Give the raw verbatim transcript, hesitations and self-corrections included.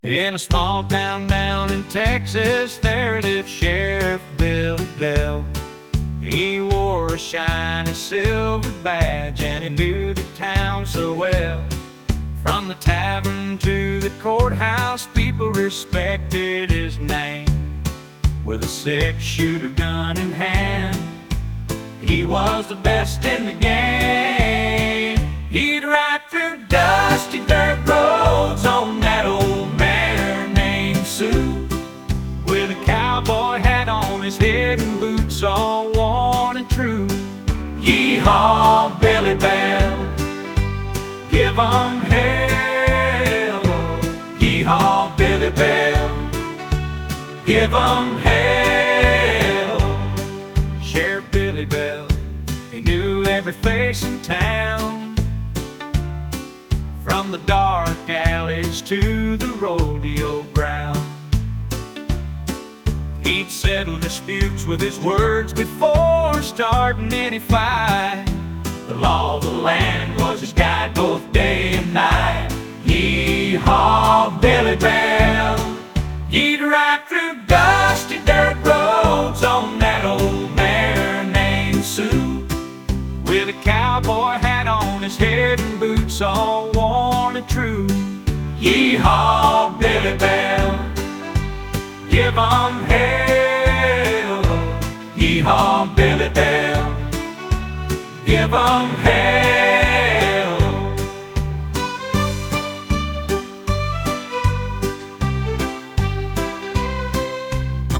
In a small town down in Texas, there lived Sheriff Billy Bell. He wore a shiny silver badge and he knew the town so well. From the tavern to the courthouse, people respected his name. With a six-shooter gun in hand, he was the best in the game. He'd ride through dusty dirt roads on that old mare named Sue, with a cowboy hat on his head and boots all worn and true. Yee-haw, Billy Bell, give 'em hell. Yee-haw, Billy Bell, give 'em hell. Sheriff Billy Bell, he knew every face in town, from the dark alleys to the rodeo ground. He'd settle disputes with his words before starting any fight. The law of the land was his guide both day and night. Yee-haw, Billy Bell, he'd ride through dusty dirt roads on that old mare named Sue, with a cowboy hat on his head and boots all worn and true. Yee-haw, Billy Bell, give 'em hell. Yee-haw, Billy Bell, give 'em hell.